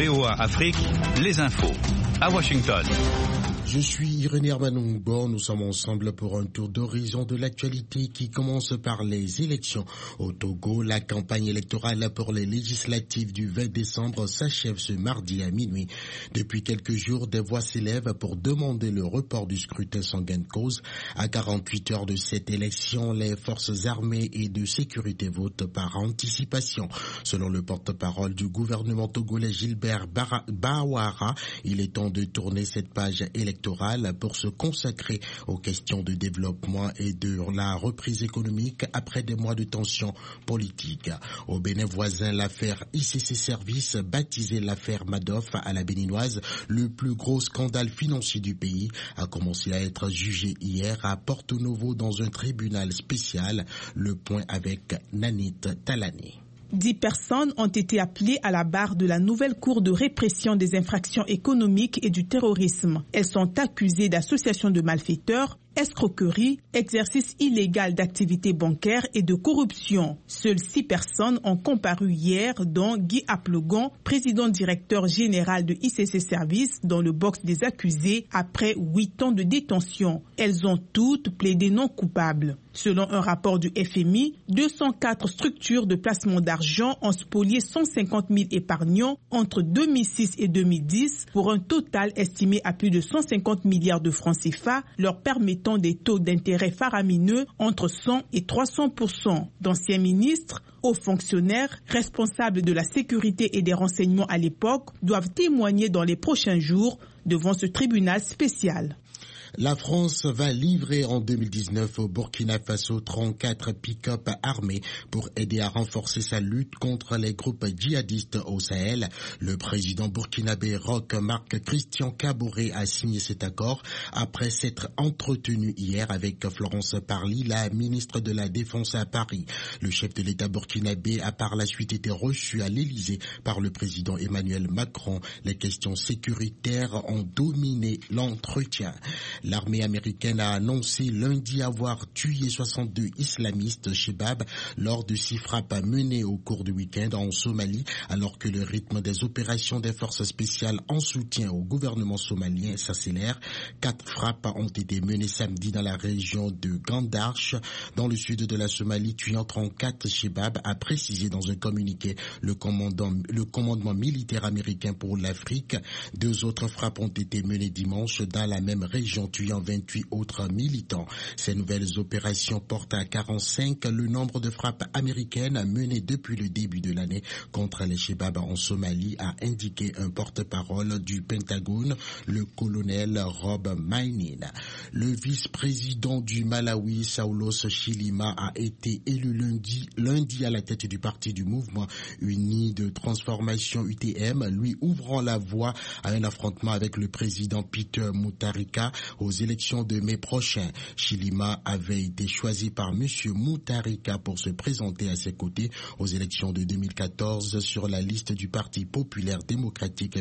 VOA Afrique, les infos. À Washington. Je suis Irénée Hermanungbo, nous sommes ensemble pour un tour d'horizon de l'actualité qui commence par les élections. Au Togo, la campagne électorale pour les législatives du 20 décembre s'achève ce mardi à minuit. Depuis quelques jours, des voix s'élèvent pour demander le report du scrutin sans gain de cause. À 48 heures de cette élection, les forces armées et de sécurité votent par anticipation. Selon le porte-parole du gouvernement togolais Gilbert Bawara, il est temps de tourner cette page électorale pour se consacrer aux questions de développement et de la reprise économique après des mois de tension politique. Au Bénin voisin, l'affaire ICC Services, baptisée l'affaire Madoff à la béninoise, le plus gros scandale financier du pays, a commencé à être jugé hier à Porto Novo dans un tribunal spécial. Le point avec Nanit Talani. 10 personnes ont été appelées à la barre de la nouvelle cour de répression des infractions économiques et du terrorisme. Elles sont accusées d'association de malfaiteurs, escroquerie, exercice illégal d'activités bancaires et de corruption. Seules 6 personnes ont comparu hier, dont Guy Aplogon, président directeur général de ICC Services, dans le box des accusés après 8 ans de détention. Elles ont toutes plaidé non coupables. Selon un rapport du FMI, 204 structures de placement d'argent ont spolié 150 000 épargnants entre 2006 et 2010 pour un total estimé à plus de 150 milliards de francs CFA, leur permettant des taux d'intérêt faramineux entre 100 et 300%. D'anciens ministres, hauts fonctionnaires, responsables de la sécurité et des renseignements à l'époque doivent témoigner dans les prochains jours devant ce tribunal spécial. La France va livrer en 2019 au Burkina Faso 34 pick-up armés pour aider à renforcer sa lutte contre les groupes djihadistes au Sahel. Le président burkinabé Roch Marc Christian Kaboré a signé cet accord après s'être entretenu hier avec Florence Parly, la ministre de la Défense à Paris. Le chef de l'État burkinabé a par la suite été reçu à l'Élysée par le président Emmanuel Macron. Les questions sécuritaires ont dominé l'entretien. L'armée américaine a annoncé lundi avoir tué 62 islamistes Shebab lors de 6 frappes menées au cours du week-end en Somalie, alors que le rythme des opérations des forces spéciales en soutien au gouvernement somalien s'accélère. 4 frappes ont été menées samedi dans la région de Gandarche, dans le sud de la Somalie, tuant 34 Shebab, a précisé dans un communiqué le commandement militaire américain pour l'Afrique. 2 autres frappes ont été menées dimanche dans la même région, tuant 28 autres militants. Ces nouvelles opérations portent à 45 le nombre de frappes américaines menées depuis le début de l'année contre les Shebab en Somalie, a indiqué un porte-parole du Pentagone, le colonel Rob Mainin. Le vice-président du Malawi, Saulos Chilima, a été élu lundi à la tête du parti du mouvement uni de transformation UTM, lui ouvrant la voie à un affrontement avec le président Peter Mutharika aux élections de mai prochain. Chilima avait été choisi par M. Mutharika pour se présenter à ses côtés aux élections de 2014 sur la liste du Parti populaire démocratique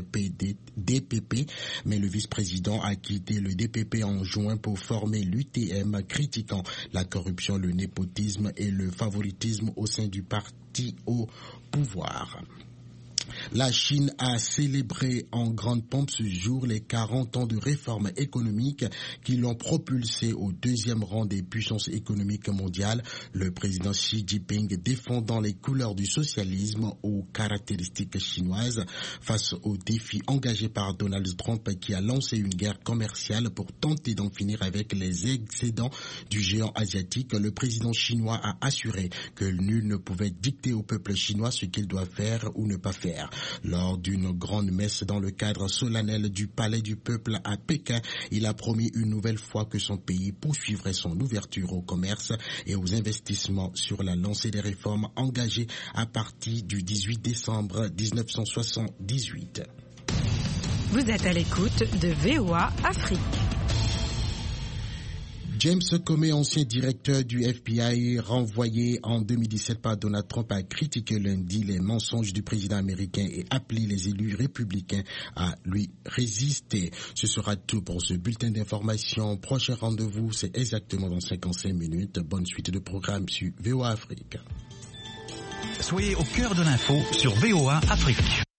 DPP, mais le vice-président a quitté le DPP en juin pour former l'UTM, critiquant la corruption, le népotisme et le favoritisme au sein du parti au pouvoir. La Chine a célébré en grande pompe ce jour les 40 ans de réformes économiques qui l'ont propulsé au 2e rang des puissances économiques mondiales. Le président Xi Jinping défendant les couleurs du socialisme aux caractéristiques chinoises face aux défis engagés par Donald Trump, qui a lancé une guerre commerciale pour tenter d'en finir avec les excédents du géant asiatique. Le président chinois a assuré que nul ne pouvait dicter au peuple chinois ce qu'il doit faire ou ne pas faire. Lors d'une grande messe dans le cadre solennel du Palais du Peuple à Pékin, il a promis une nouvelle fois que son pays poursuivrait son ouverture au commerce et aux investissements sur la lancée des réformes engagées à partir du 18 décembre 1978. Vous êtes à l'écoute de VOA Afrique. James Comey, ancien directeur du FBI, renvoyé en 2017 par Donald Trump, a critiqué lundi les mensonges du président américain et appelé les élus républicains à lui résister. Ce sera tout pour ce bulletin d'information. Prochain rendez-vous, c'est exactement dans 55 minutes. Bonne suite de programme sur VOA Afrique. Soyez au cœur de l'info sur VOA Afrique.